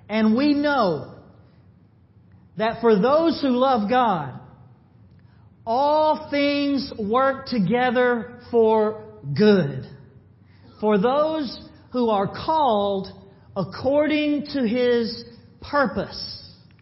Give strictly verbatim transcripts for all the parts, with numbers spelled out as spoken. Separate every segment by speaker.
Speaker 1: And we know that for those who love God, all things work together for good. For those who are called according to His purpose.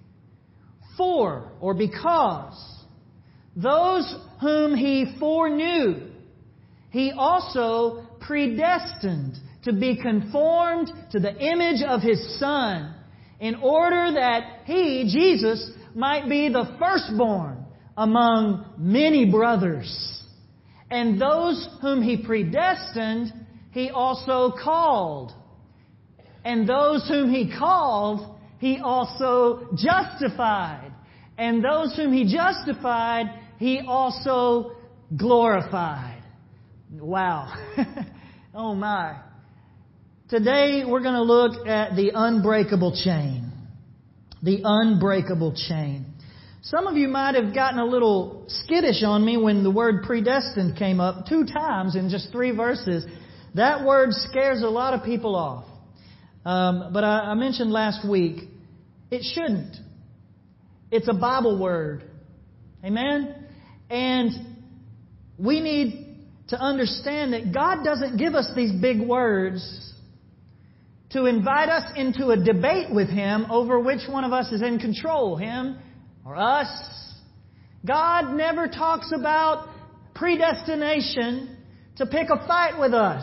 Speaker 1: For, or because, those whom He foreknew, He also predestined to be conformed to the image of His Son, in order that He, Jesus, might be the firstborn among many brothers. And those whom He predestined, He also called. And those whom He called, He also justified. And those whom He justified, He also glorified. Wow. Oh my. Today we're going to look at the unbreakable chain. The unbreakable chain. Some of you might have gotten a little skittish on me when the word predestined came up two times in just three verses. That word scares a lot of people off. Um, but I, I mentioned last week, it shouldn't. It's a Bible word. Amen? And we need to understand that God doesn't give us these big words to invite us into a debate with Him over which one of us is in control, Him or us. God never talks about predestination to pick a fight with us.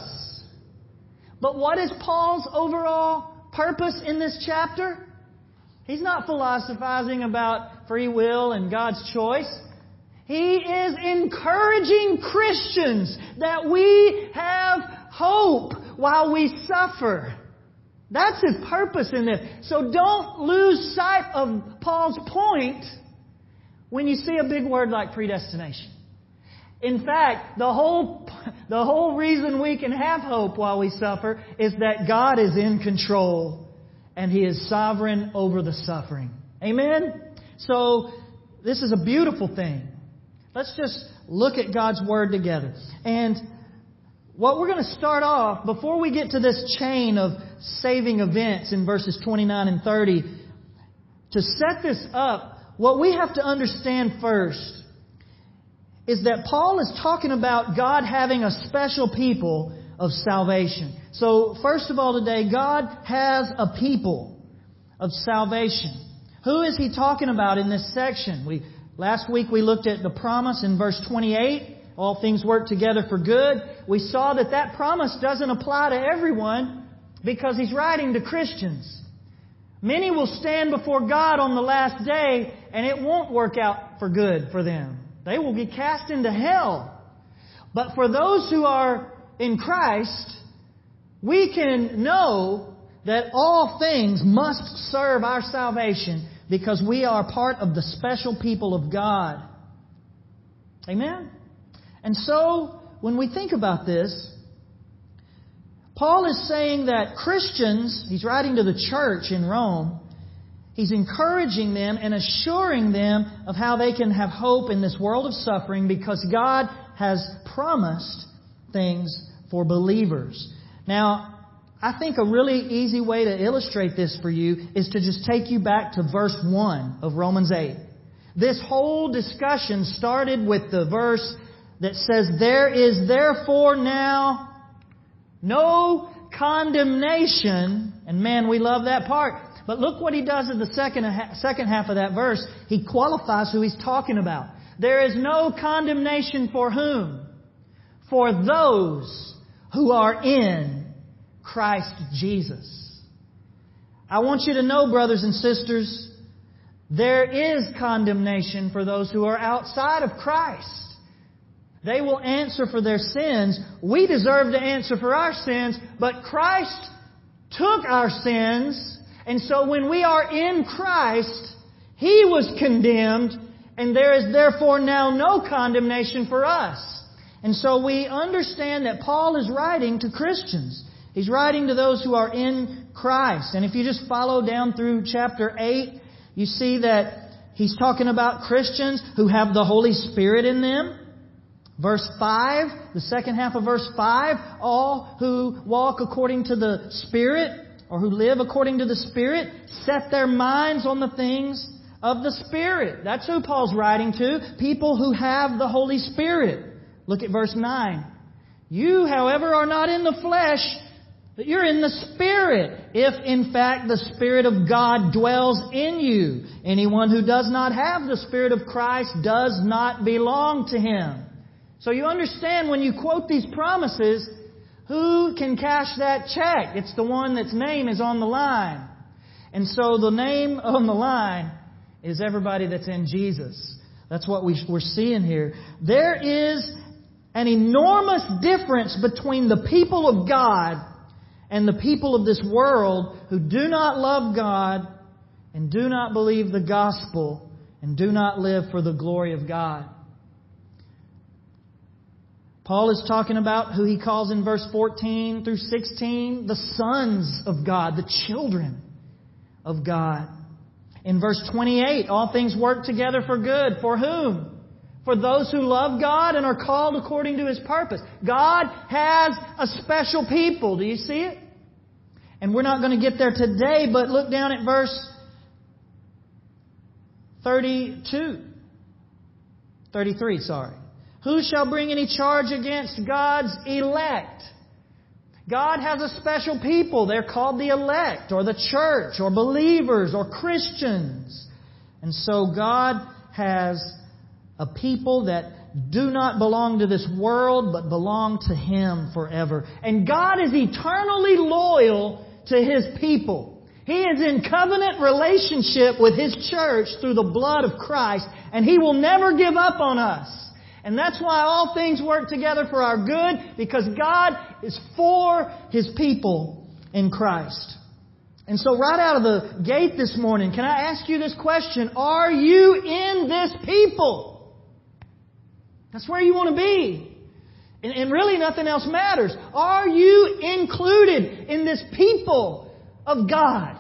Speaker 1: But what is Paul's overall purpose in this chapter? He's not philosophizing about free will and God's choice. He is encouraging Christians that we have hope while we suffer. That's his purpose in this. So don't lose sight of Paul's point when you see a big word like predestination. In fact, the whole, the whole reason we can have hope while we suffer is that God is in control and He is sovereign over the suffering. Amen? So, this is a beautiful thing. Let's just look at God's Word together. And what we're going to start off, before we get to this chain of saving events in verses twenty-nine and thirty, to set this up, what we have to understand first is that Paul is talking about God having a special people of salvation. So, first of all today, God has a people of salvation. Who is He talking about in this section? We Last week we looked at the promise in verse twenty-eight. All things work together for good. We saw that that promise doesn't apply to everyone because he's writing to Christians. Many will stand before God on the last day and it won't work out for good for them. They will be cast into hell. But for those who are in Christ, we can know that all things must serve our salvation because we are part of the special people of God. Amen? And so, when we think about this, Paul is saying that Christians, he's writing to the church in Rome, he's encouraging them and assuring them of how they can have hope in this world of suffering because God has promised things for believers. Now, I think a really easy way to illustrate this for you is to just take you back to verse one of Romans eight. This whole discussion started with the verse that says, "There is therefore now no condemnation." And man, we love that part. But look what he does in the second, second half of that verse. He qualifies who he's talking about. There is no condemnation for whom? For those who are in Christ Jesus. I want you to know, brothers and sisters, there is condemnation for those who are outside of Christ. They will answer for their sins. We deserve to answer for our sins, but Christ took our sins, and so when we are in Christ, He was condemned, and there is therefore now no condemnation for us. And so we understand that Paul is writing to Christians. He's writing to those who are in Christ. And if you just follow down through chapter eight, you see that he's talking about Christians who have the Holy Spirit in them. Verse five, the second half of verse five, all who walk according to the Spirit. or who live according to the Spirit, set their minds on the things of the Spirit. That's who Paul's writing to. People who have the Holy Spirit. Look at verse nine. You, however, are not in the flesh, but you're in the Spirit, if in fact the Spirit of God dwells in you. Anyone who does not have the Spirit of Christ does not belong to Him. So you understand when you quote these promises, who can cash that check? It's the one that's name is on the line. And so the name on the line is everybody that's in Jesus. That's what we, we're seeing here. There is an enormous difference between the people of God and the people of this world who do not love God and do not believe the gospel and do not live for the glory of God. Paul is talking about who he calls in verse fourteen through sixteen the sons of God, the children of God. In verse twenty-eight, all things work together for good. For whom? For those who love God and are called according to His purpose. God has a special people. Do you see it? And we're not going to get there today, but look down at verse thirty-two. thirty-three, sorry. Who shall bring any charge against God's elect? God has a special people. They're called the elect, or the church, or believers, or Christians. And so God has a people that do not belong to this world, but belong to Him forever. And God is eternally loyal to His people. He is in covenant relationship with His church through the blood of Christ, and He will never give up on us. And that's why all things work together for our good, because God is for His people in Christ. And so right out of the gate this morning, can I ask you this question? Are you in this people? That's where you want to be. And, and really nothing else matters. Are you included in this people of God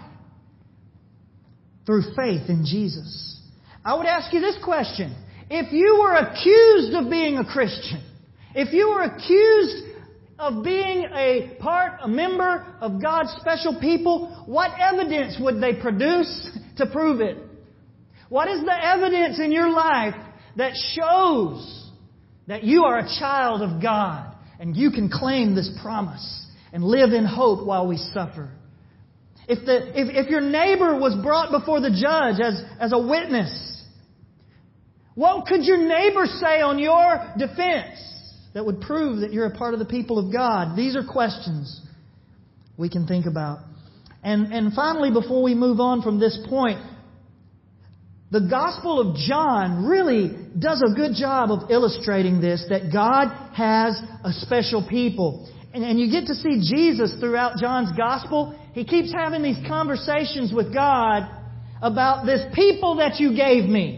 Speaker 1: through faith in Jesus? I would ask you this question. If you were accused of being a Christian, if you were accused of being a part, a member of God's special people, what evidence would they produce to prove it? What is the evidence in your life that shows that you are a child of God and you can claim this promise and live in hope while we suffer? If, the, if, if your neighbor was brought before the judge as, as a witness, what could your neighbor say on your defense that would prove that you're a part of the people of God? These are questions we can think about. And, and finally, before we move on from this point, the Gospel of John really does a good job of illustrating this, that God has a special people. And, and you get to see Jesus throughout John's Gospel. He keeps having these conversations with God about this people that you gave me.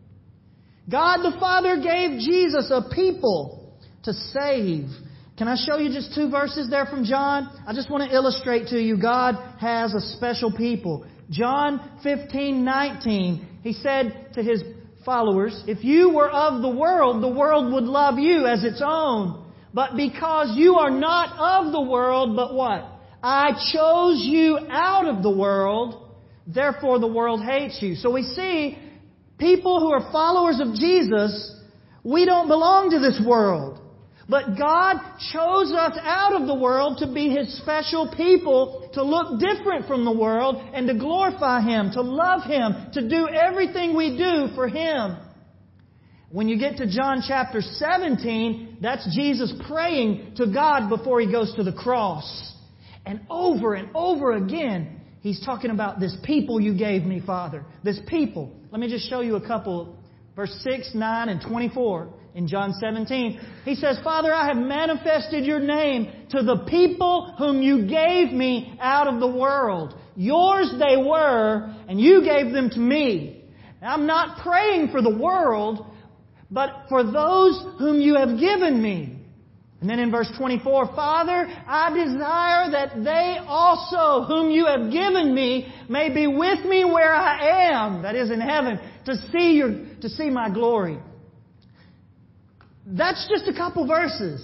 Speaker 1: God the Father gave Jesus a people to save. Can I show you just two verses there from John? I just want to illustrate to you God has a special people. John fifteen nineteen, He said to His followers, if you were of the world, the world would love you as its own. But because you are not of the world, but what? I chose you out of the world, therefore the world hates you. So we see people who are followers of Jesus, we don't belong to this world. But God chose us out of the world to be His special people, to look different from the world and to glorify Him, to love Him, to do everything we do for Him. When you get to John chapter seventeen, that's Jesus praying to God before He goes to the cross. And over and over again, He's talking about this people you gave me, Father. This people. Let me just show you a couple. Verse six, nine, and twenty-four in John seventeen. He says, Father, I have manifested your name to the people whom you gave me out of the world. Yours they were, and you gave them to me. Now, I'm not praying for the world, but for those whom you have given me. And then in verse twenty-four, Father, I desire that they also, whom you have given me, may be with me where I am, that is in heaven, to see your, to see my glory. That's just a couple verses.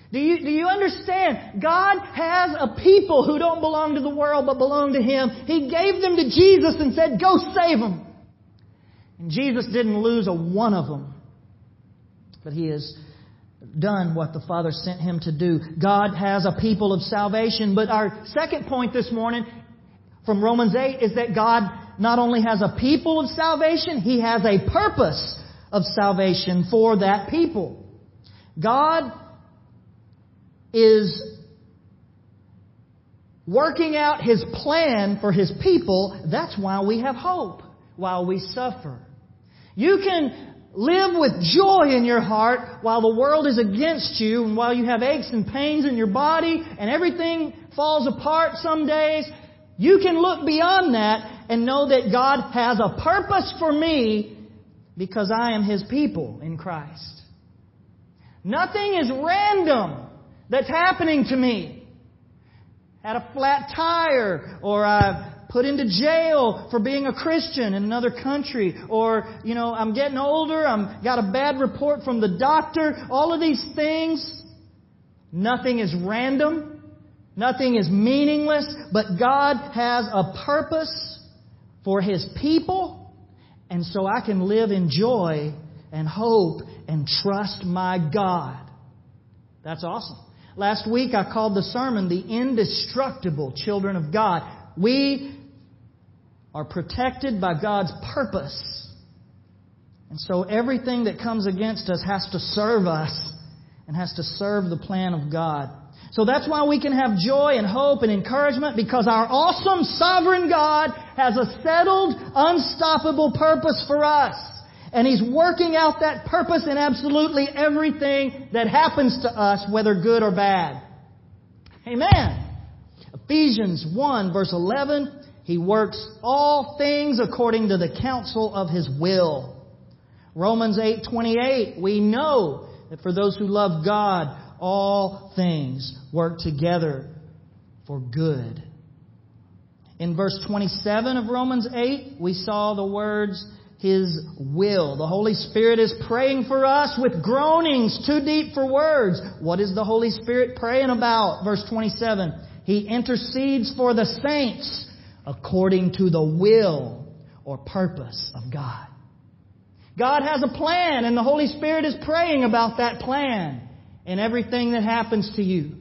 Speaker 1: Do you, do you understand? God has a people who don't belong to the world but belong to Him. He gave them to Jesus and said, go save them. And Jesus didn't lose a one of them. But He has done what the Father sent Him to do. God has a people of salvation. But our second point this morning from Romans eight is that God not only has a people of salvation, He has a purpose of salvation for that people. God is working out His plan for His people. That's why we have hope while we suffer. You can live with joy in your heart while the world is against you and while you have aches and pains in your body and everything falls apart some days. You can look beyond that and know that God has a purpose for me because I am His people in Christ. Nothing is random that's happening to me. Had a flat tire, or I put into jail for being a Christian in another country, or, you know, I'm getting older, I'm got a bad report from the doctor. All of these things, nothing is random, nothing is meaningless, but God has a purpose for His people, and so I can live in joy and hope and trust my God. That's awesome. Last week I called the sermon The Indestructible Children of God. We are protected by God's purpose. And so everything that comes against us has to serve us and has to serve the plan of God. So that's why we can have joy and hope and encouragement, because our awesome sovereign God has a settled, unstoppable purpose for us. And He's working out that purpose in absolutely everything that happens to us, whether good or bad. Amen. Ephesians one verse eleven, He works all things according to the counsel of His will. Romans eight twenty-eight, we know that for those who love God, all things work together for good. In verse twenty-seven of Romans eight, we saw the words, His will. The Holy Spirit is praying for us with groanings too deep for words. What is the Holy Spirit praying about? Verse twenty-seven. He intercedes for the saints according to the will or purpose of God. God has a plan, and the Holy Spirit is praying about that plan in everything that happens to you.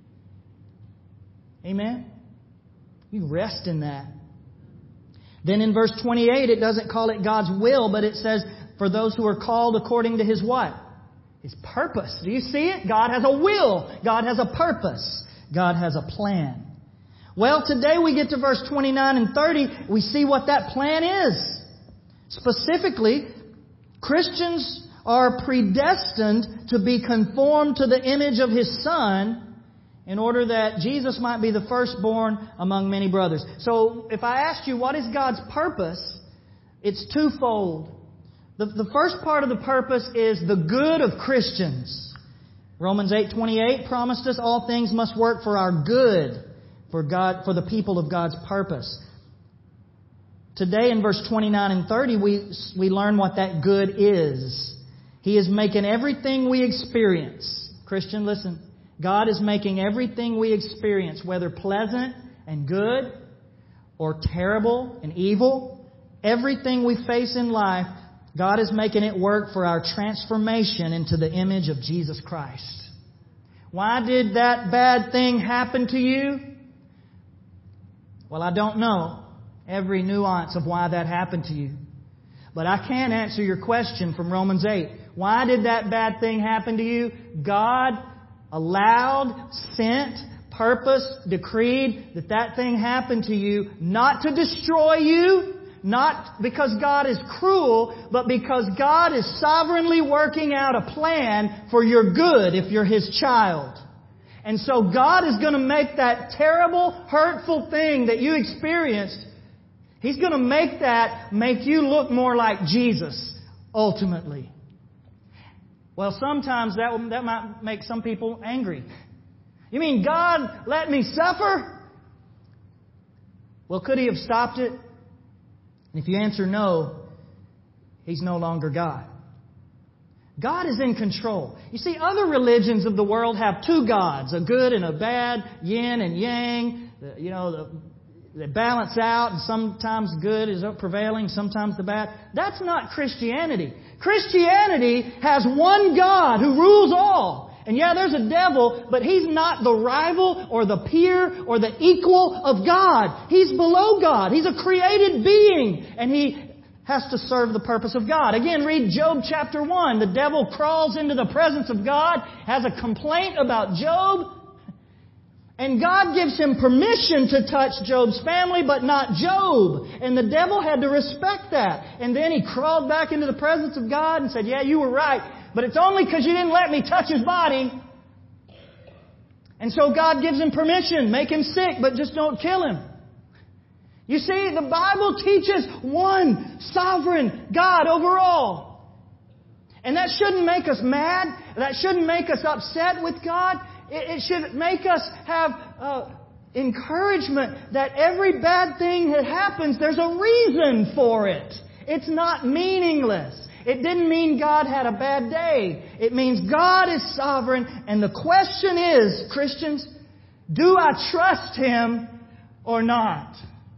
Speaker 1: Amen? You rest in that. Then in verse twenty-eight, it doesn't call it God's will, but it says, for those who are called according to His what? His purpose. Do you see it? God has a will. God has a purpose. God has a plan. Well, today we get to verse twenty-nine and thirty. We see what that plan is. Specifically, Christians are predestined to be conformed to the image of His Son, in order that Jesus might be the firstborn among many brothers. So, if I asked you, what is God's purpose? It's twofold. The, the first part of the purpose is the good of Christians. Romans eight twenty-eight promised us all things must work for our good, for God, for the people of God's purpose. Today in verse twenty-nine and thirty, we, we learn what that good is. He is making everything we experience. Christian, listen. God is making everything we experience, whether pleasant and good or terrible and evil, everything we face in life, God is making it work for our transformation into the image of Jesus Christ. Why did that bad thing happen to you? Well, I don't know every nuance of why that happened to you. But I can answer your question from Romans eight. Why did that bad thing happen to you? God allowed, sent, purposed, decreed that that thing happened to you not to destroy you, not because God is cruel, but because God is sovereignly working out a plan for your good if you're His child. And so God is going to make that terrible, hurtful thing that you experienced, He's going to make that make you look more like Jesus, ultimately. Well, sometimes that that might make some people angry. You mean God let me suffer? Well, could He have stopped it? And if you answer no, He's no longer God. God is in control. You see, other religions of the world have two gods, a good and a bad, yin and yang. You know, the, they balance out, and sometimes good is prevailing, sometimes the bad. That's not Christianity. Christianity has one God who rules all. And yeah, there's a devil, but He's not the rival or the peer or the equal of God. He's below God. He's a created being, and He has to serve the purpose of God. Again, read Job chapter one. The devil crawls into the presence of God, has a complaint about Job, and God gives him permission to touch Job's family, but not Job. And the devil had to respect that. And then he crawled back into the presence of God and said, yeah, you were right, but it's only because you didn't let me touch his body. And so God gives him permission. Make him sick, but just don't kill him. You see, the Bible teaches one sovereign God over all. And that shouldn't make us mad. That shouldn't make us upset with God. It, it should make us have uh, encouragement that every bad thing that happens, there's a reason for it. It's not meaningless. It didn't mean God had a bad day. It means God is sovereign. And the question is, Christians, do I trust Him or not?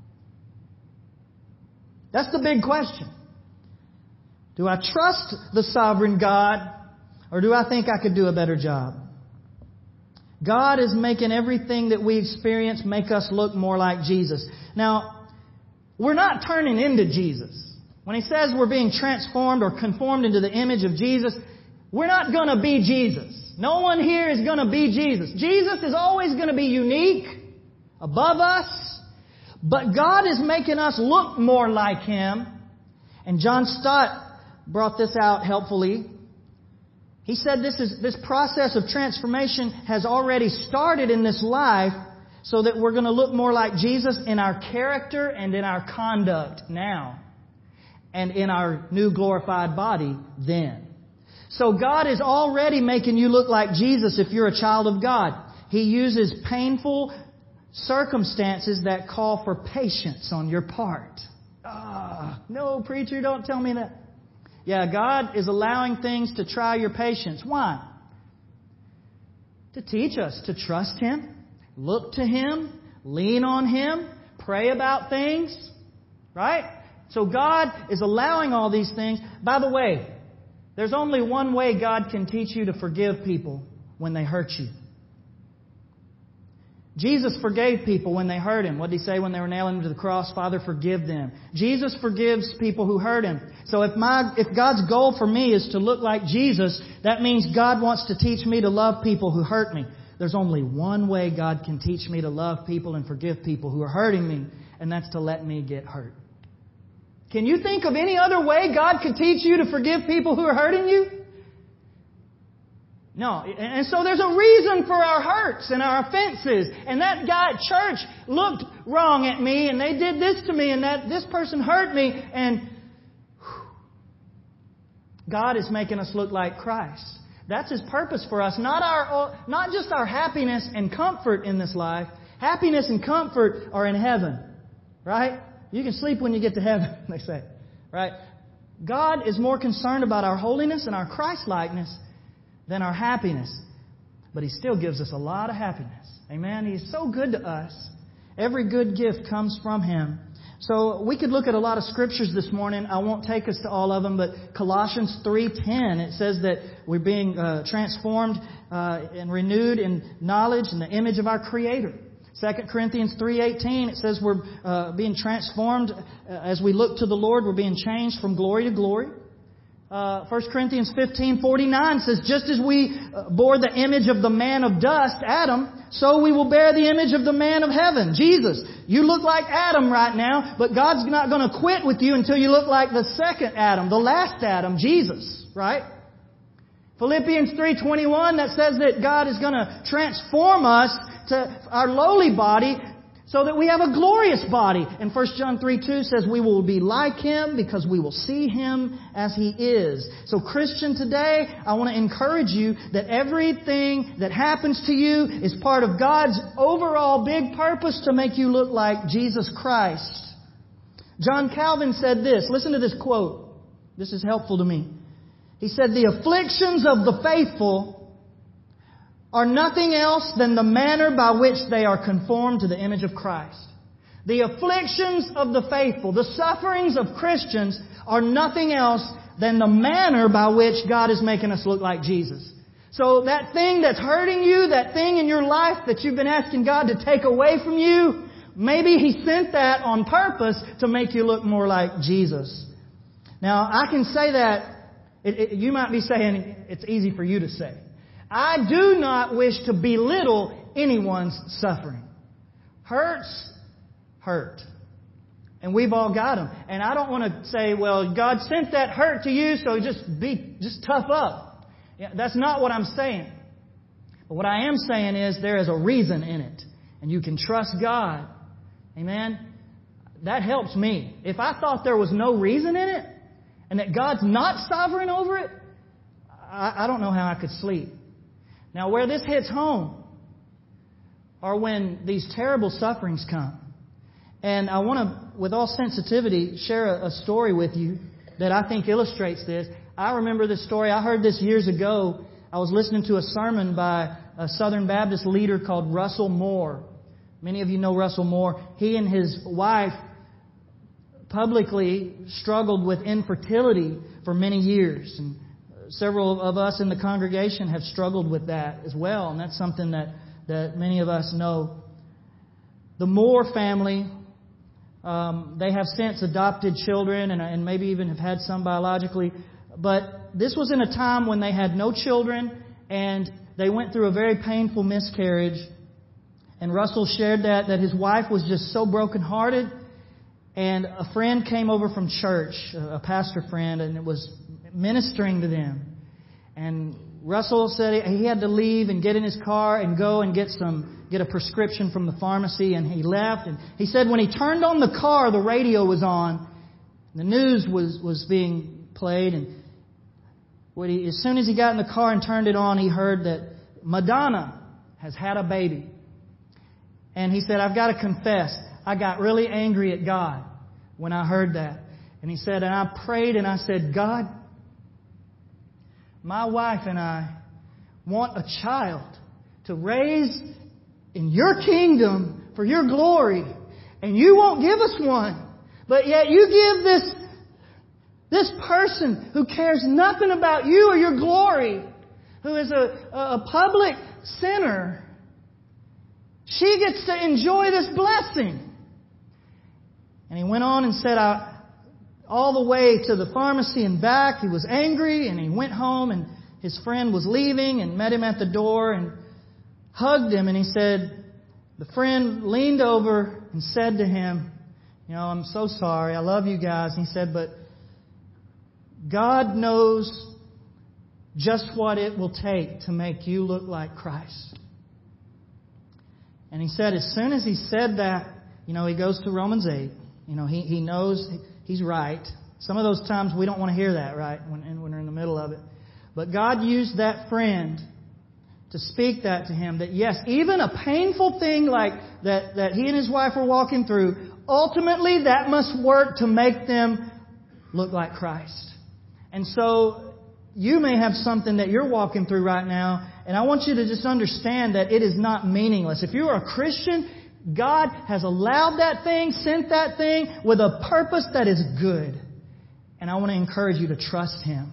Speaker 1: That's the big question. Do I trust the sovereign God, or do I think I could do a better job? God is making everything that we experience make us look more like Jesus. Now, we're not turning into Jesus. When He says we're being transformed or conformed into the image of Jesus, we're not going to be Jesus. No one here is going to be Jesus. Jesus is always going to be unique, above us. But God is making us look more like Him. And John Stott brought this out helpfully. He said this is this process of transformation has already started in this life, so that we're going to look more like Jesus in our character and in our conduct now, and in our new glorified body then. So God is already making you look like Jesus if you're a child of God. He uses painful circumstances that call for patience on your part. Ah, no, preacher, don't tell me that. Yeah, God is allowing things to try your patience. Why? To teach us to trust Him, look to Him, lean on Him, pray about things. Right? So God is allowing all these things. By the way, there's only one way God can teach you to forgive people when they hurt you. Jesus forgave people when they hurt Him. What did He say when they were nailing Him to the cross? Father, forgive them. Jesus forgives people who hurt Him. So if my, if God's goal for me is to look like Jesus, that means God wants to teach me to love people who hurt me. There's only one way God can teach me to love people and forgive people who are hurting me, and that's to let me get hurt. Can you think of any other way God could teach you to forgive people who are hurting you? No. And so there's a reason for our hurts and our offenses. And that guy at church looked wrong at me, and they did this to me, and that this person hurt me, and whew, God is making us look like Christ. That's His purpose for us. Not our, not just our happiness and comfort in this life. Happiness and comfort are in heaven. Right? You can sleep when you get to heaven, they say. Right? God is more concerned about our holiness and our Christ-likeness than our happiness. But He still gives us a lot of happiness. Amen? He's so good to us. Every good gift comes from Him. So we could look at a lot of scriptures this morning. I won't take us to all of them, but Colossians three ten, it says that we're being uh, transformed uh, and renewed in knowledge and the image of our Creator. Second Corinthians three eighteen, it says we're uh, being transformed uh, as we look to the Lord. We're being changed from glory to glory. Uh, First Corinthians fifteen forty-nine says, just as we bore the image of the man of dust, Adam, so we will bear the image of the man of heaven, Jesus. You look like Adam right now, but God's not going to quit with you until you look like the second Adam, the last Adam, Jesus. Right? Philippians three twenty-one, that says that God is going to transform us to our lowly body so that we have a glorious body. And First John three two says we will be like Him because we will see Him as He is. So Christian, today, I want to encourage you that everything that happens to you is part of God's overall big purpose to make you look like Jesus Christ. John Calvin said this. Listen to this quote. This is helpful to me. He said, the afflictions of the faithful are nothing else than the manner by which they are conformed to the image of Christ. The afflictions of the faithful, the sufferings of Christians are nothing else than the manner by which God is making us look like Jesus. So that thing that's hurting you, that thing in your life that you've been asking God to take away from you, maybe He sent that on purpose to make you look more like Jesus. Now, I can say that, it, it, you might be saying it's easy for you to say. I do not wish to belittle anyone's suffering. Hurts, hurt. And we've all got them. And I don't want to say, well, God sent that hurt to you, so just be, just tough up. Yeah, that's not what I'm saying. But what I am saying is there is a reason in it. And you can trust God. Amen? That helps me. If I thought there was no reason in it, and that God's not sovereign over it, I, I don't know how I could sleep. Now, where this hits home are when these terrible sufferings come. And I want to, with all sensitivity, share a, a story with you that I think illustrates this. I remember this story. I heard this years ago. I was listening to a sermon by a Southern Baptist leader called Russell Moore. Many of you know Russell Moore. He and his wife publicly struggled with infertility for many years. And several of us in the congregation have struggled with that as well. And that's something that, that many of us know. The Moore family, um, they have since adopted children and, and maybe even have had some biologically. But this was in a time when they had no children and they went through a very painful miscarriage. And Russell shared that, that his wife was just so brokenhearted. And a friend came over from church, a pastor friend, and it was ministering to them. And Russell said he had to leave and get in his car and go and get some, get a prescription from the pharmacy. And he left. And he said when he turned on the car, the radio was on. The news was, was being played. And when he, as soon as he got in the car and turned it on, he heard that Madonna has had a baby. And he said, I've got to confess, I got really angry at God when I heard that. And he said, and I prayed and I said, God, my wife and I want a child to raise in your kingdom for your glory. And you won't give us one. But yet you give this, this person who cares nothing about you or your glory, who is a, a public sinner, she gets to enjoy this blessing. And he went on and said, I, all the way to the pharmacy and back, he was angry, and he went home, and his friend was leaving and met him at the door and hugged him. And he said, the friend leaned over and said to him, you know, I'm so sorry. I love you guys. And he said, but God knows just what it will take to make you look like Christ. And he said, as soon as he said that, you know, he goes to Romans eight. You know, he, he knows he's right. Some of those times we don't want to hear that, right, when, when we're in the middle of it. But God used that friend to speak that to him, that yes, even a painful thing like that, that he and his wife were walking through, ultimately that must work to make them look like Christ. And so you may have something that you're walking through right now, and I want you to just understand that it is not meaningless. If you are a Christian, God has allowed that thing, sent that thing with a purpose that is good. And I want to encourage you to trust Him.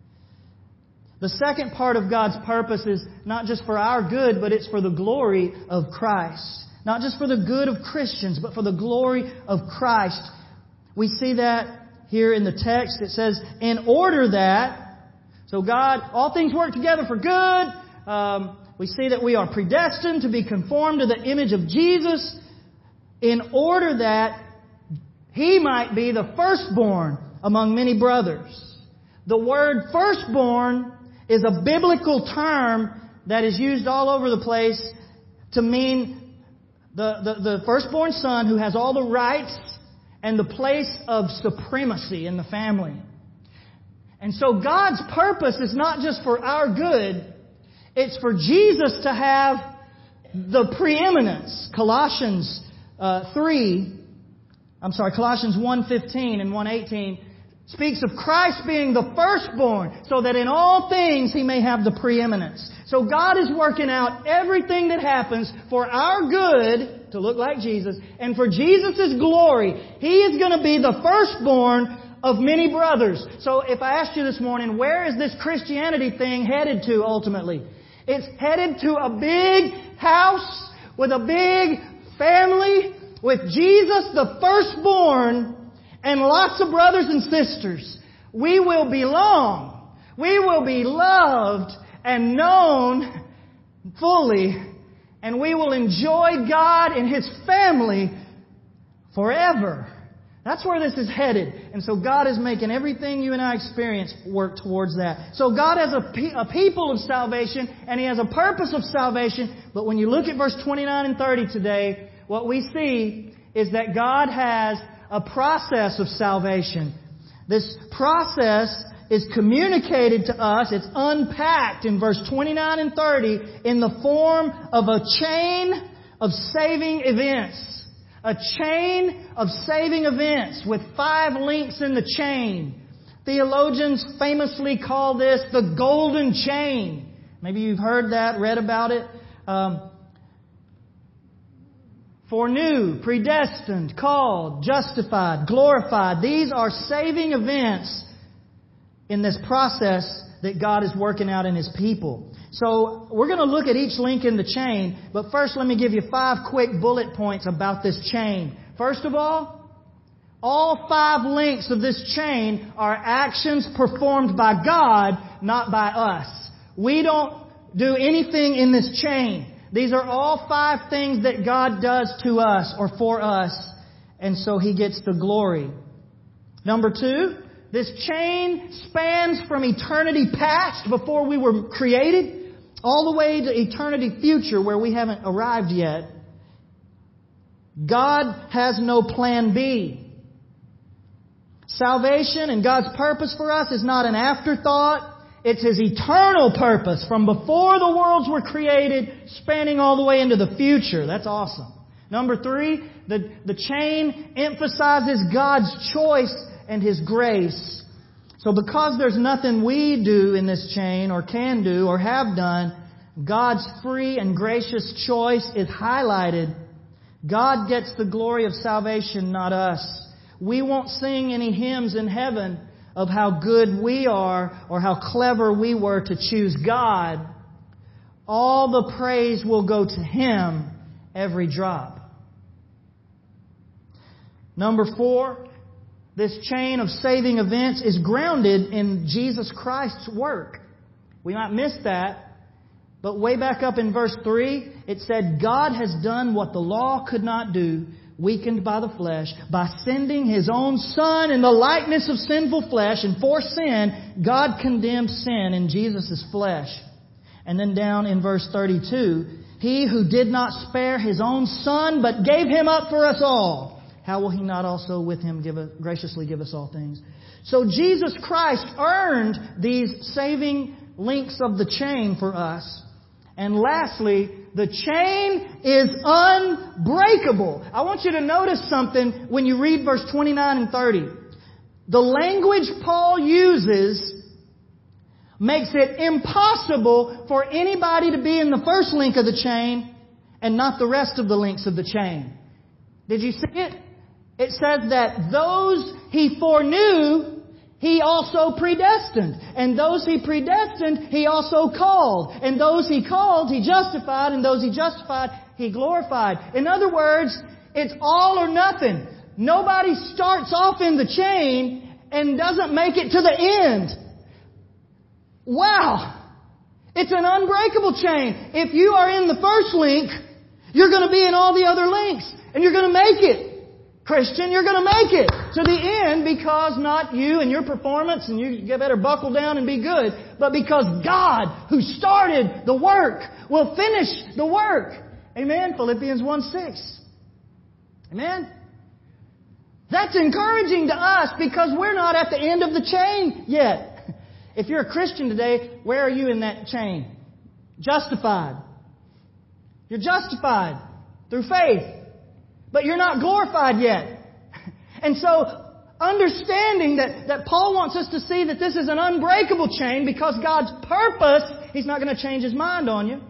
Speaker 1: The second part of God's purpose is not just for our good, but it's for the glory of Christ. Not just for the good of Christians, but for the glory of Christ. We see that here in the text. It says, in order that, so God, all things work together for good. Um, we see that we are predestined to be conformed to the image of Jesus in order that He might be the firstborn among many brothers. The word firstborn is a biblical term that is used all over the place to mean the, the, the firstborn son who has all the rights and the place of supremacy in the family. And so God's purpose is not just for our good, it's for Jesus to have the preeminence. Colossians uh, three, I'm sorry, Colossians one fifteen and one eighteen Speaks of Christ being the firstborn, so that in all things He may have the preeminence. So God is working out everything that happens for our good, to look like Jesus, and for Jesus' glory. He is going to be the firstborn of many brothers. So if I asked you this morning, where is this Christianity thing headed to ultimately? It's headed to a big house with a big family with Jesus the firstborn and lots of brothers and sisters. We will belong. We will be loved and known fully. And we will enjoy God and His family forever. That's where this is headed. And so God is making everything you and I experience work towards that. So God has a, pe- a people of salvation, and He has a purpose of salvation. But when you look at verse twenty-nine and thirty today, what we see is that God has a process of salvation. This process is communicated to us, it's unpacked in verse twenty-nine and thirty in the form of a chain of saving events. A chain of saving events with five links in the chain. Theologians famously call this the golden chain. Maybe you've heard that, read about it. Um, Foreknew, predestined, called, justified, glorified. These are saving events in this process that God is working out in His people. So we're going to look at each link in the chain, but first let me give you five quick bullet points about this chain. First of all, all five links of this chain are actions performed by God, not by us. We don't do anything in this chain. These are all five things that God does to us or for us, and so He gets the glory. Number two, this chain spans from eternity past, before we were created, all the way to eternity future, where we haven't arrived yet. God has no plan B. Salvation and God's purpose for us is not an afterthought. It's His eternal purpose from before the worlds were created, spanning all the way into the future. That's awesome. Number three, the, the chain emphasizes God's choice and His grace. So because there's nothing we do in this chain, or can do, or have done, God's free and gracious choice is highlighted. God gets the glory of salvation, not us. We won't sing any hymns in heaven of how good we are or how clever we were to choose God. All the praise will go to Him, every drop. Number four, this chain of saving events is grounded in Jesus Christ's work. We might miss that, but way back up in verse three, it said, God has done what the law could not do, weakened by the flesh, by sending His own Son in the likeness of sinful flesh. And for sin, God condemned sin in Jesus' flesh. And then down in verse thirty-two, He who did not spare His own Son, but gave Him up for us all, how will He not also with Him give us, graciously give us all things? So Jesus Christ earned these saving links of the chain for us. And lastly, the chain is unbreakable. I want you to notice something when you read verse twenty-nine and thirty. The language Paul uses makes it impossible for anybody to be in the first link of the chain and not the rest of the links of the chain. Did you see it? It says that those He foreknew, He also predestined. And those He predestined, He also called. And those He called, He justified. And those He justified, He glorified. In other words, it's all or nothing. Nobody starts off in the chain and doesn't make it to the end. Wow! It's an unbreakable chain. If you are in the first link, you're going to be in all the other links. And you're going to make it. Christian, you're going to make it to the end, because not you and your performance, and you better buckle down and be good, but because God, who started the work, will finish the work. Amen? Philippians one six. Amen? That's encouraging to us, because we're not at the end of the chain yet. If you're a Christian today, where are you in that chain? Justified. You're justified through faith. But you're not glorified yet. And so, understanding that, that Paul wants us to see that this is an unbreakable chain because God's purpose, He's not going to change His mind on you.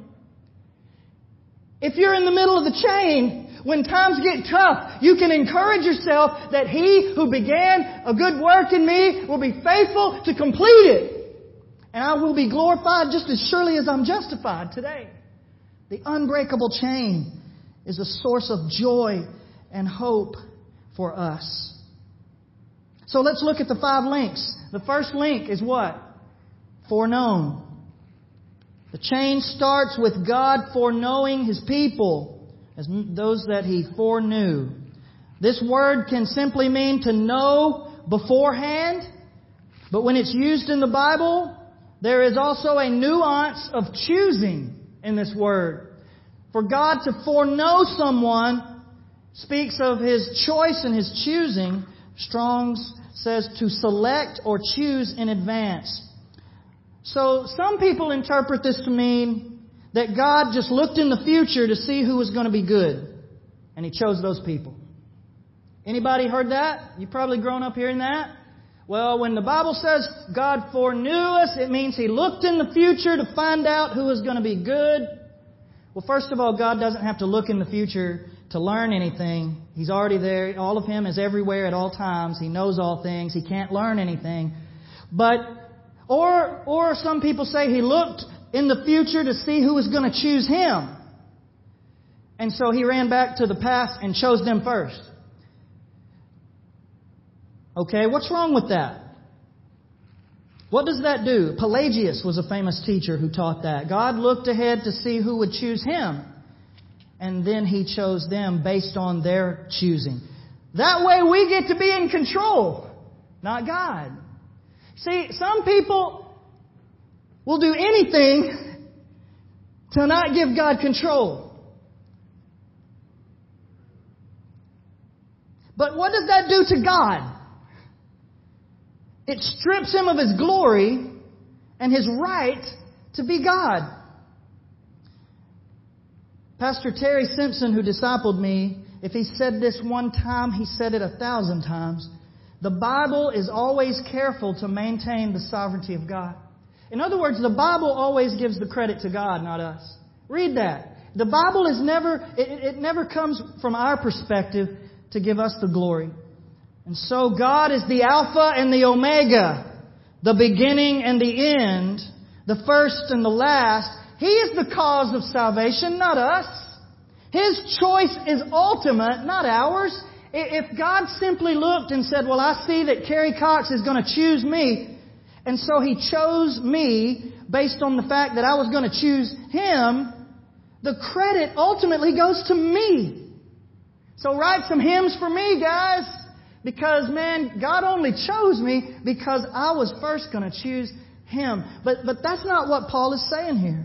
Speaker 1: If you're in the middle of the chain, when times get tough, you can encourage yourself that He who began a good work in me will be faithful to complete it. And I will be glorified just as surely as I'm justified today. The unbreakable chain is a source of joy and hope for us. So let's look at the five links. The first link is what? Foreknown. The chain starts with God foreknowing His people as those that He foreknew. This word can simply mean to know beforehand, but when it's used in the Bible, there is also a nuance of choosing in this word. For God to foreknow someone speaks of His choice and His choosing. Strong's says to select or choose in advance. So some people interpret this to mean that God just looked in the future to see who was going to be good. And He chose those people. Anybody heard that? You've probably grown up hearing that. Well, when the Bible says God foreknew us, it means He looked in the future to find out who was going to be good. Well, first of all, God doesn't have to look in the future to learn anything. He's already there. All of Him is everywhere at all times. He knows all things. He can't learn anything. But, or, or some people say He looked in the future to see who was going to choose Him. And so He ran back to the past and chose them first. Okay, what's wrong with that? What does that do? Pelagius was a famous teacher who taught that. God looked ahead to see who would choose Him. And then He chose them based on their choosing. That way we get to be in control, not God. See, some people will do anything to not give God control. But what does that do to God? It strips Him of His glory and His right to be God. Pastor Terry Simpson, who discipled me, if he said this one time, he said it a thousand times. The Bible is always careful to maintain the sovereignty of God. In other words, the Bible always gives the credit to God, not us. Read that. The Bible is never, it, it never comes from our perspective to give us the glory. And so God is the Alpha and the Omega, the beginning and the end, the first and the last. He is the cause of salvation, not us. His choice is ultimate, not ours. If God simply looked and said, well, I see that Kerry Cox is going to choose me, and so He chose me based on the fact that I was going to choose him, the credit ultimately goes to me. So write some hymns for me, guys. Because, man, God only chose me because I was first going to choose Him. But, but that's not what Paul is saying here.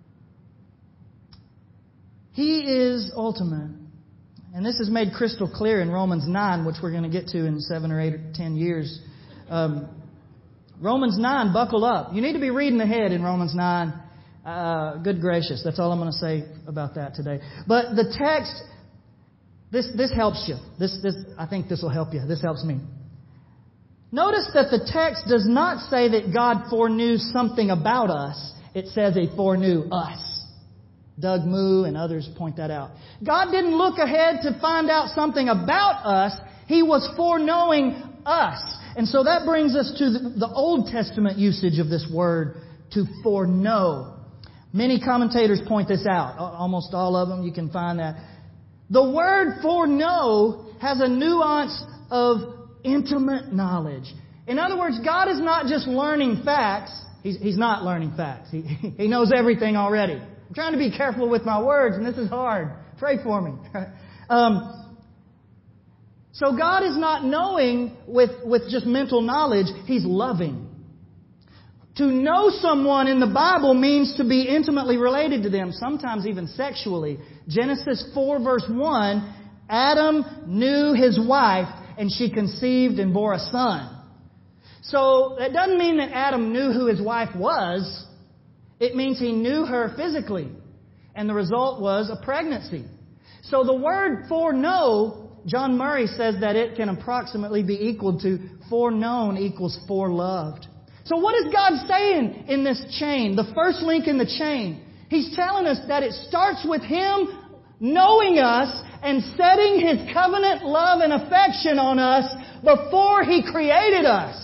Speaker 1: He is ultimate. And this is made crystal clear in Romans nine, which we're going to get to in seven or eight or ten years. Um, Romans nine, buckle up. You need to be reading ahead in Romans nine. Uh, good gracious. That's all I'm going to say about that today. But the text, this, this helps you. This, this, I think this will help you. This helps me. Notice that the text does not say that God foreknew something about us. It says He foreknew us. Doug Moo and others point that out. God didn't look ahead to find out something about us. He was foreknowing us. And so that brings us to the, the Old Testament usage of this word, to foreknow. Many commentators point this out. Almost all of them, you can find that. The word foreknow has a nuance of intimate knowledge. In other words, God is not just learning facts. He's, he's not learning facts. He, he knows everything already. I'm trying to be careful with my words, and this is hard. Pray for me. um, so God is not knowing with, with just mental knowledge. He's loving. To know someone in the Bible means to be intimately related to them, sometimes even sexually. Genesis four verse one, Adam knew his wife, and she conceived and bore a son. So that doesn't mean that Adam knew who his wife was. It means he knew her physically. And the result was a pregnancy. So the word foreknow John Murray says that it can approximately be equal to foreknown equals foreloved. So what is God saying in this chain, the first link in the chain? He's telling us that it starts with Him knowing us and setting His covenant love and affection on us before He created us.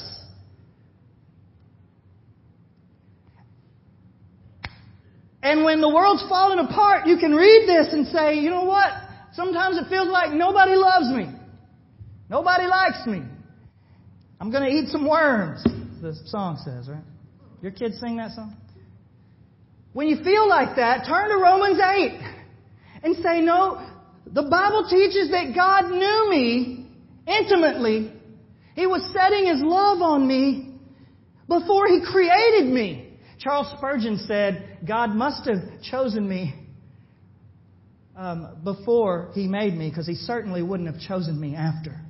Speaker 1: And when the world's falling apart, you can read this and say, you know what? Sometimes it feels like nobody loves me. Nobody likes me. I'm going to eat some worms, the song says, right? Your kids sing that song? When you feel like that, turn to Romans eight and say, no, the Bible teaches that God knew me intimately. He was setting His love on me before He created me. Charles Spurgeon said, God must have chosen me um, before He made me, because He certainly wouldn't have chosen me after.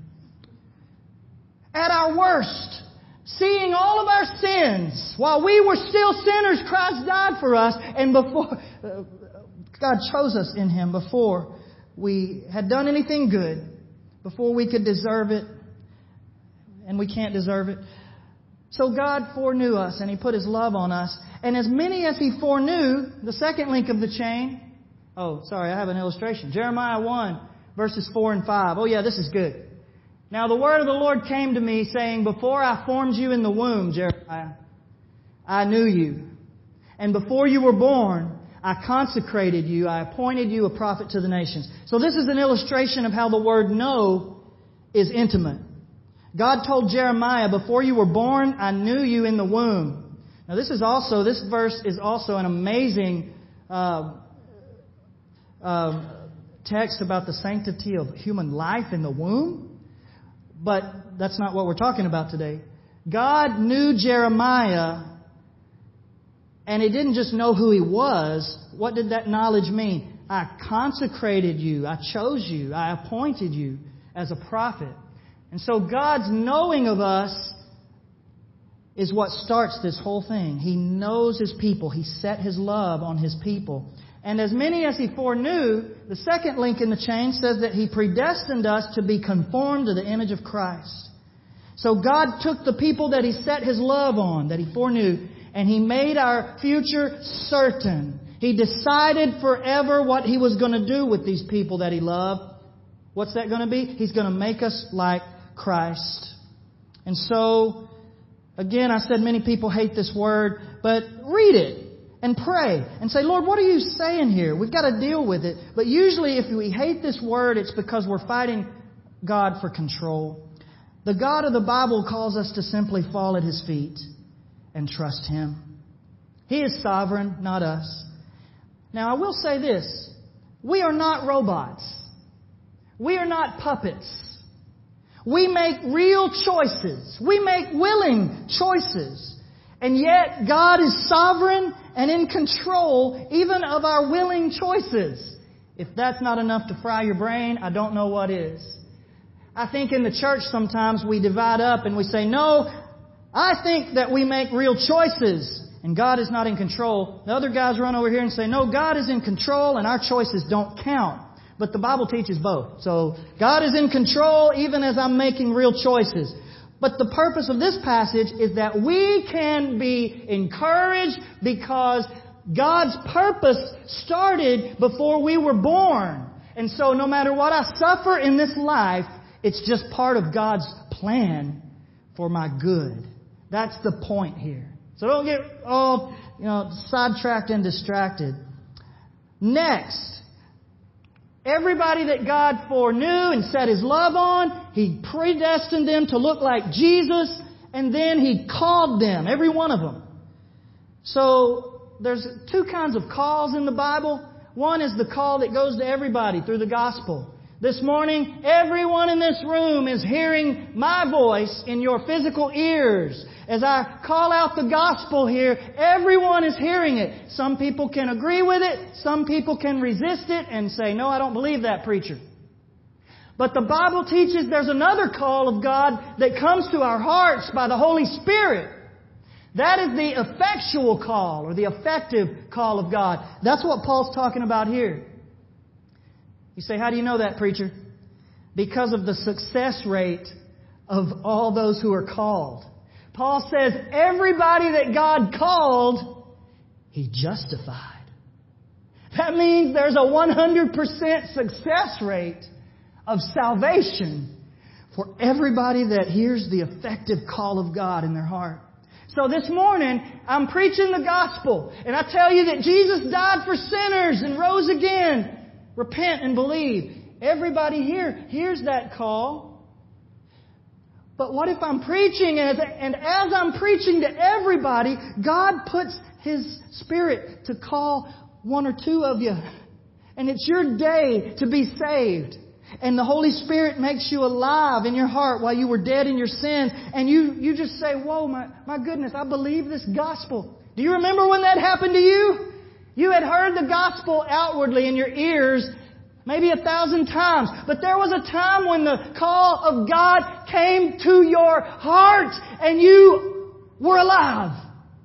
Speaker 1: At our worst, seeing all of our sins, while we were still sinners, Christ died for us, and before uh, God chose us in Him before we had done anything good, before we could deserve it, and we can't deserve it. So God foreknew us, and He put His love on us. And as many as He foreknew, the second link of the chain... Oh, sorry, I have an illustration. Jeremiah one, verses four and five. Oh yeah, this is good. Now the word of the Lord came to me, saying, before I formed you in the womb, Jeremiah, I knew you. And before you were born, I consecrated you. I appointed you a prophet to the nations. So this is an illustration of how the word know is intimate. God told Jeremiah, before you were born, I knew you in the womb. Now this is also, this verse is also an amazing uh, uh, text about the sanctity of human life in the womb. But that's not what we're talking about today. God knew Jeremiah, and He didn't just know who he was. What did that knowledge mean? I consecrated you. I chose you. I appointed you as a prophet. And so God's knowing of us is what starts this whole thing. He knows His people. He set His love on His people. And as many as He foreknew, the second link in the chain says that He predestined us to be conformed to the image of Christ. So God took the people that He set His love on, that He foreknew, and He made our future certain. He decided forever what He was going to do with these people that He loved. What's that going to be? He's going to make us like Christ. And so, again, I said many people hate this word, but read it and pray and say, Lord, what are you saying here? We've got to deal with it. But usually if we hate this word, it's because we're fighting God for control. The God of the Bible calls us to simply fall at His feet and trust Him. He is sovereign, not us. Now, I will say this. We are not robots. We are not puppets. We make real choices. We make willing choices. And yet, God is sovereign and in control even of our willing choices. If that's not enough to fry your brain, I don't know what is. I think in the church sometimes we divide up and we say, no, I think that we make real choices and God is not in control. The other guys run over here and say, no, God is in control and our choices don't count. But the Bible teaches both. So God is in control even as I'm making real choices. But the purpose of this passage is that we can be encouraged because God's purpose started before we were born. And so no matter what I suffer in this life, it's just part of God's plan for my good. That's the point here. So don't get all, you know, sidetracked and distracted. Next, everybody that God foreknew and set His love on, He predestined them to look like Jesus, and then He called them, every one of them. So there's two kinds of calls in the Bible. One is the call that goes to everybody through the gospel. This morning, everyone in this room is hearing my voice in your physical ears. As I call out the gospel here, everyone is hearing it. Some people can agree with it. Some people can resist it and say, no, I don't believe that preacher. But the Bible teaches there's another call of God that comes to our hearts by the Holy Spirit. That is the effectual call or the effective call of God. That's what Paul's talking about here. You say, how do you know that, preacher? because of the success rate of all those who are called. Paul says everybody that God called, He justified. That means there's a one hundred percent success rate of salvation for everybody that hears the effective call of God in their heart. So this morning, I'm preaching the gospel, and I tell you that Jesus died for sinners and rose again. Repent and believe. Everybody here hears that call. But what if I'm preaching, and as, and as I'm preaching to everybody, God puts His Spirit to call one or two of you. And it's your day to be saved. And the Holy Spirit makes you alive in your heart while you were dead in your sins. And you, you just say, whoa, my, my goodness, I believe this gospel. Do you remember when that happened to you? You had heard the gospel outwardly in your ears maybe a thousand times. But there was a time when the call of God came to your heart and you were alive.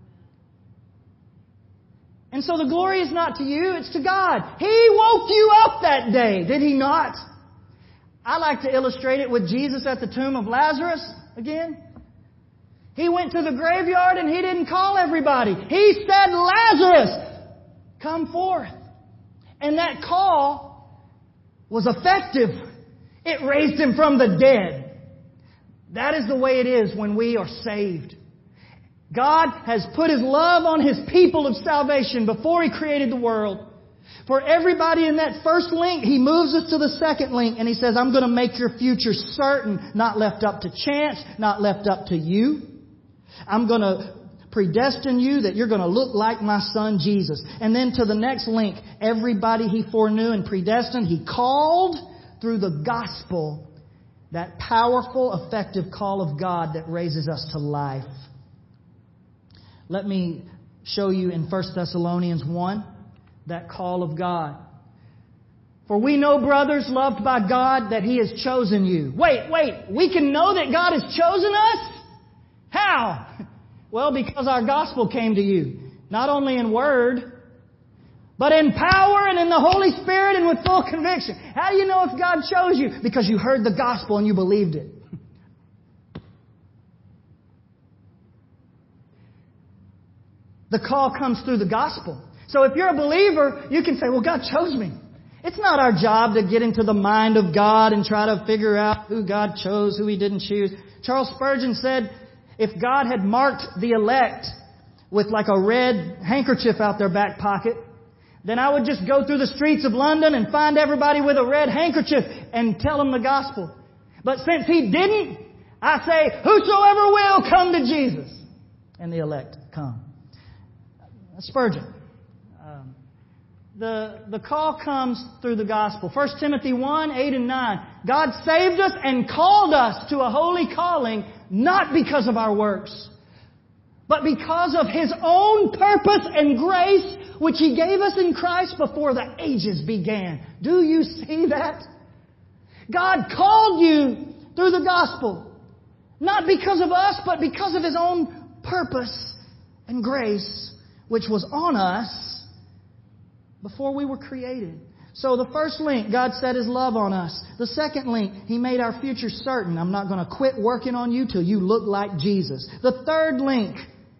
Speaker 1: And so the glory is not to you, it's to God. He woke you up that day, did He not? I like to illustrate it with Jesus at the tomb of Lazarus again. He went to the graveyard and He didn't call everybody. He said, Lazarus, come forth. And that call was effective. It raised him from the dead. That is the way it is when we are saved. God has put His love on His people of salvation before He created the world. For everybody in that first link, He moves us to the second link and He says, I'm going to make your future certain, not left up to chance, not left up to you. I'm going to predestine you that you're going to look like my Son Jesus. And then to the next link, everybody He foreknew and predestined, He called through the gospel, that powerful, effective call of God that raises us to life. Let me show you in First Thessalonians one, that call of God. For we know, brothers, loved by God, that He has chosen you. Wait, wait, we can know that God has chosen us? How? Well, because our gospel came to you. Not only in word, but in power and in the Holy Spirit and with full conviction. How do you know if God chose you? Because you heard the gospel and you believed it. The call comes through the gospel. So if you're a believer, you can say, well, God chose me. It's not our job to get into the mind of God and try to figure out who God chose, who He didn't choose. Charles Spurgeon said, if God had marked the elect with like a red handkerchief out their back pocket, then I would just go through the streets of London and find everybody with a red handkerchief and tell them the gospel. But since He didn't, I say, whosoever will, come to Jesus. And the elect come. Spurgeon. Um, the, the call comes through the gospel. First Timothy one, eight and nine. God saved us and called us to a holy calling, not because of our works, but because of His own purpose and grace, which He gave us in Christ before the ages began. Do you see that? God called you through the gospel, not because of us, but because of His own purpose and grace, which was on us before we were created. So the first link, God set His love on us. The second link, He made our future certain. I'm not going to quit working on you till you look like Jesus. The third link,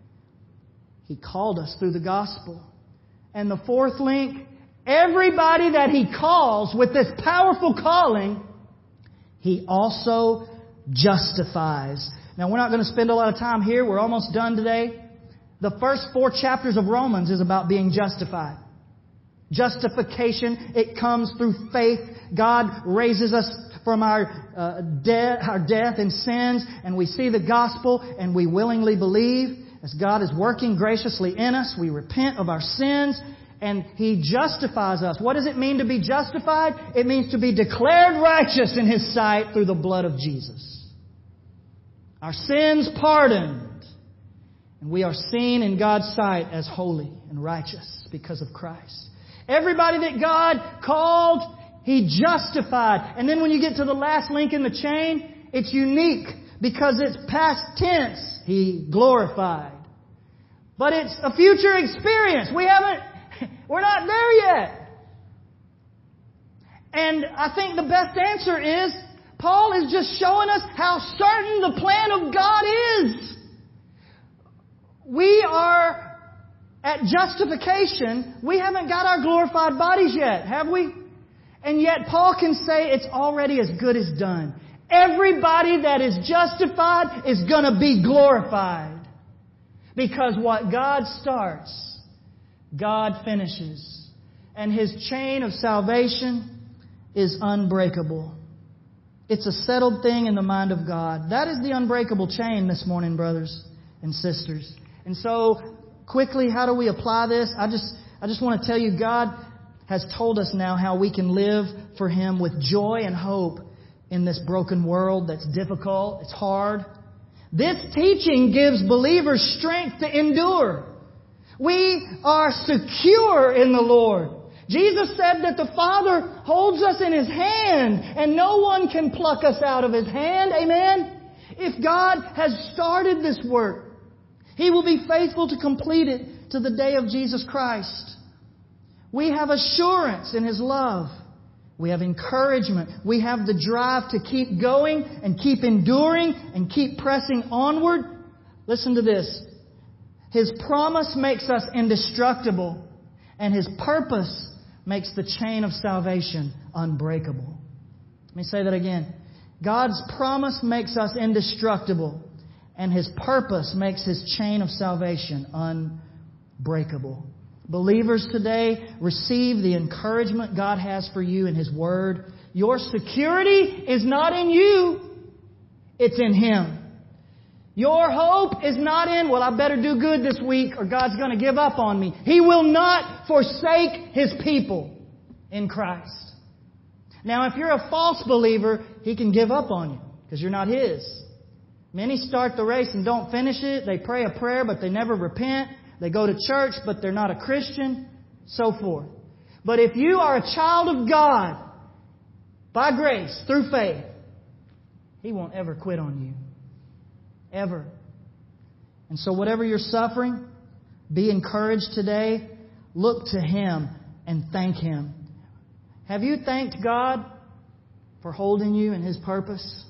Speaker 1: He called us through the gospel. And the fourth link, everybody that He calls with this powerful calling, He also justifies. Now we're not going to spend a lot of time here. We're almost done today. The first four chapters of Romans is about being justified. Justification, it comes through faith. God raises us from our, uh, de- our death and sins, and we see the gospel and we willingly believe. As God is working graciously in us, we repent of our sins and He justifies us. What does it mean to be justified? It means to be declared righteous in His sight through the blood of Jesus. Our sins pardoned. And we are seen in God's sight as holy and righteous because of Christ. Everybody that God called, He justified. And then when you get to the last link in the chain, it's unique because it's past tense. He glorified. But it's a future experience. We haven't, we're not there yet. And I think the best answer is Paul is just showing us how certain the plan of God is. We are at justification. We haven't got our glorified bodies yet, have we? And yet Paul can say it's already as good as done. Everybody that is justified is going to be glorified. Because what God starts, God finishes. And His chain of salvation is unbreakable. It's a settled thing in the mind of God. That is the unbreakable chain this morning, brothers and sisters. And so, quickly, how do we apply this? I just, I just want to tell you, God has told us now how we can live for Him with joy and hope in this broken world that's difficult, it's hard. This teaching gives believers strength to endure. We are secure in the Lord. Jesus said that the Father holds us in His hand and no one can pluck us out of His hand. Amen? If God has started this work, He will be faithful to complete it to the day of Jesus Christ. We have assurance in His love. We have encouragement. We have the drive to keep going and keep enduring and keep pressing onward. Listen to this. His promise makes us indestructible, and His purpose makes the chain of salvation unbreakable. Let me say that again. God's promise makes us indestructible, and His purpose makes His chain of salvation unbreakable. Believers today, receive the encouragement God has for you in His Word. Your security is not in you. It's in Him. Your hope is not in, well, I better do good this week or God's going to give up on me. He will not forsake His people in Christ. Now, if you're a false believer, He can give up on you because you're not His. Many start the race and don't finish it. They pray a prayer, but they never repent. They go to church, but they're not a Christian, so forth. But if you are a child of God, by grace, through faith, He won't ever quit on you. Ever. And so whatever you're suffering, be encouraged today. Look to Him and thank Him. Have you thanked God for holding you in His purpose?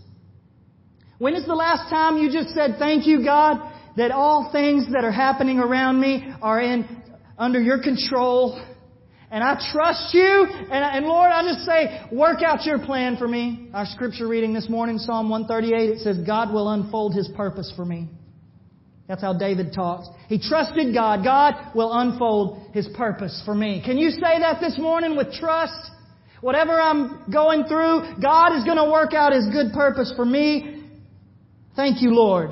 Speaker 1: When is the last time you just said, thank you, God, that all things that are happening around me are in under your control, and I trust you, and, and Lord, I just say, work out your plan for me. Our scripture reading this morning, Psalm one thirty-eight, it says, God will unfold His purpose for me. That's how David talks. He trusted God. God will unfold His purpose for me. Can you say that this morning with trust? Whatever I'm going through, God is going to work out His good purpose for me. Thank you, Lord.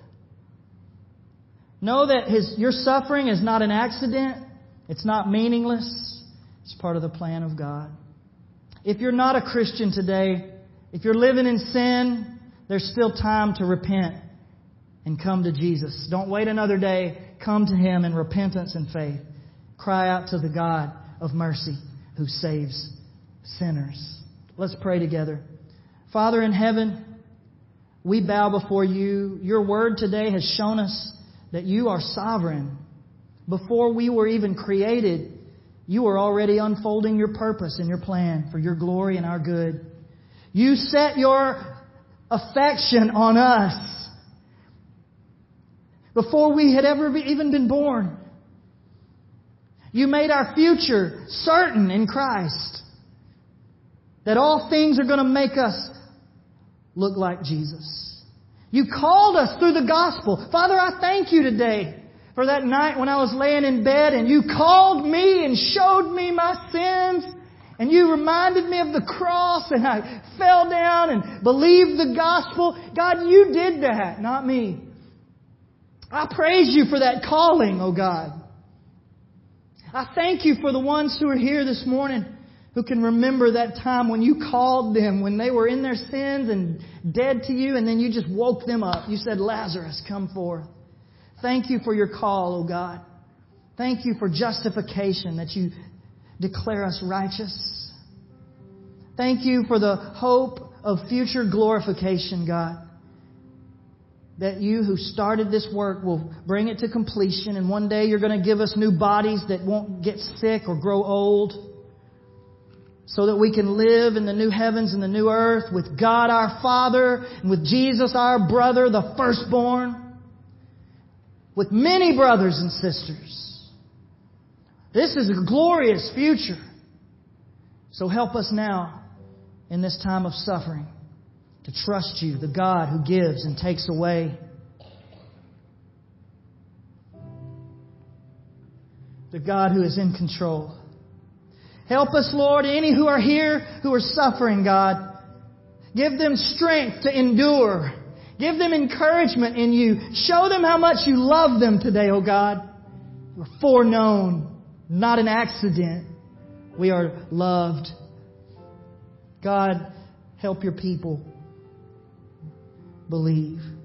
Speaker 1: Know that his, your suffering is not an accident. It's not meaningless. It's part of the plan of God. If you're not a Christian today, if you're living in sin, there's still time to repent and come to Jesus. Don't wait another day. Come to Him in repentance and faith. Cry out to the God of mercy who saves sinners. Let's pray together. Father in heaven, we bow before You. Your Word today has shown us that You are sovereign. Before we were even created, You were already unfolding Your purpose and Your plan for Your glory and our good. You set Your affection on us before we had ever even been born. You made our future certain in Christ, that all things are going to make us look like Jesus. You called us through the gospel. Father, I thank You today for that night when I was laying in bed and You called me and showed me my sins. And You reminded me of the cross and I fell down and believed the gospel. God, You did that, not me. I praise You for that calling, oh God. I thank You for the ones who are here this morning who can remember that time when You called them, when they were in their sins and dead to You, and then You just woke them up. You said, Lazarus, come forth. Thank You for Your call, oh God. Thank You for justification, that You declare us righteous. Thank You for the hope of future glorification, God. That You who started this work will bring it to completion, and one day You're going to give us new bodies that won't get sick or grow old. so that we can live in the new heavens and the new earth with God our Father and with Jesus our brother, the firstborn, with many brothers and sisters. This is a glorious future. So help us now in this time of suffering to trust You, the God who gives and takes away. The God who is in control. Help us, Lord, any who are here who are suffering, God. Give them strength to endure. Give them encouragement in You. Show them how much You love them today, oh God. We're foreknown, not an accident. We are loved. God, help Your people believe.